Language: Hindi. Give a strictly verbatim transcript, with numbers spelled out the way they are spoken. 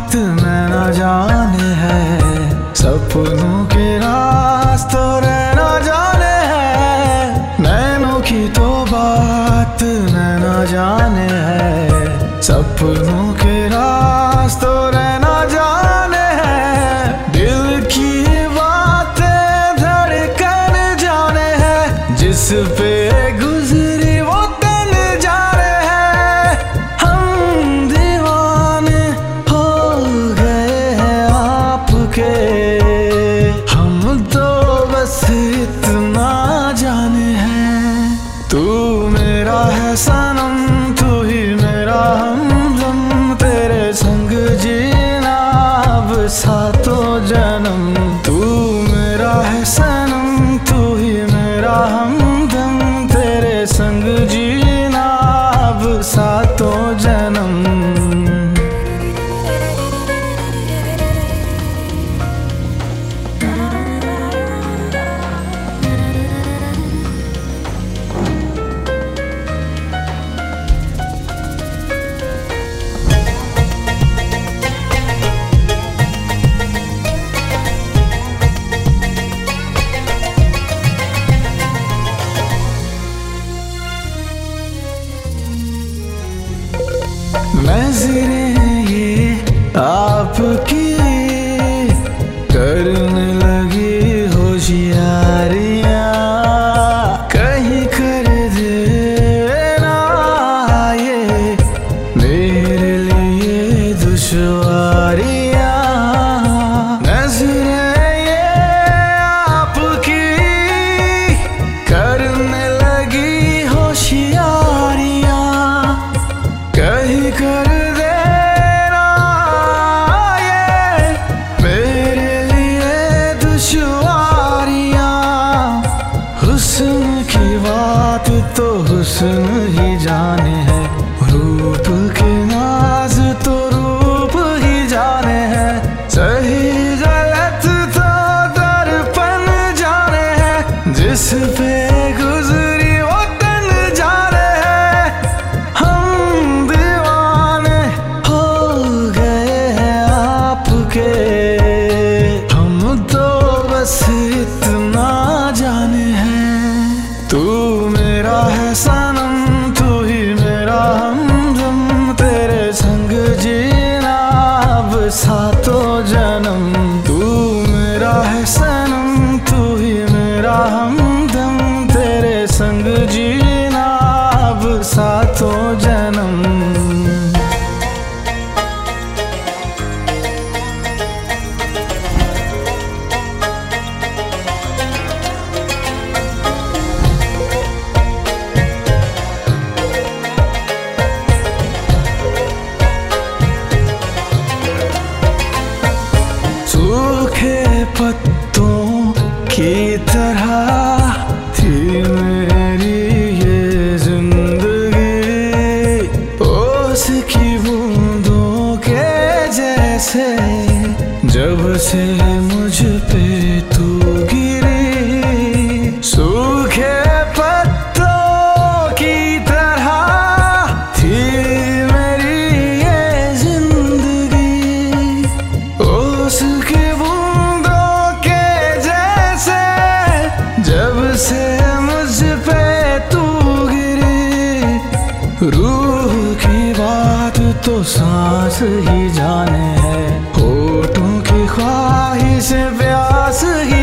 बात मैं न जाने है, सपनों के रास्तों रहना जाने है। नैनों की तो बात मैं न जाने है, सपनों के रास्तों रहना जाने है। दिल की बातें धड़कन जाने है, जिस पे गुजरी वो तन जाने है। हम दीवाने हो गए हैं आपके, हम तो बस इतना जाने हैं। तू मेरा है सनम, तू ही मेरा हमदम, तेरे संग जीना अब सातों जन्म। तू मेरा है सनम, तू ही मेरा हमदम, तेरे संग जीना अब सातों जन्म। नज़रें ये आपकी करने लगी होशियारियाँ, कहीं कर देना ये मेरे लिए दुश्वारियाँ। नज़रें ये आपकी करने लगी होशियारियाँ, कहीं कर देना ये मेरे लिए दुश्वारियाँ। हुस्न की बात तो हुस्न ही जाने है, रूप के नाज तो रूप ही जाने हैं। सही गलत तो दर्पण जाने हैं, जिस पे गुजरी वो तन जाने है। हम दीवाने हो गए हैं आपके, हम तो बस इतना जाने हैं। तू मेरा है सनम, तू ही मेरा हमदम, तेरे संग जीना अब सातों जन्म। तू मेरा है सनम, तू ही मेरा हमदम, तेरे संग जीना अब सातों जन्म। सूखे पत्तों की तरह थी मेरी ये जिंदगी, ओस की बूंदों के जैसे जब से मुझ पे तू गिरी। सूखे पत्तों की तरह थी मेरी ये जिंदगी, ओस की बूंदों के जैसे जब से मुझ पे तू गिरी। रूह की बात तो सांस ही जाने है, होठों की ख्वाहिश प्यास ही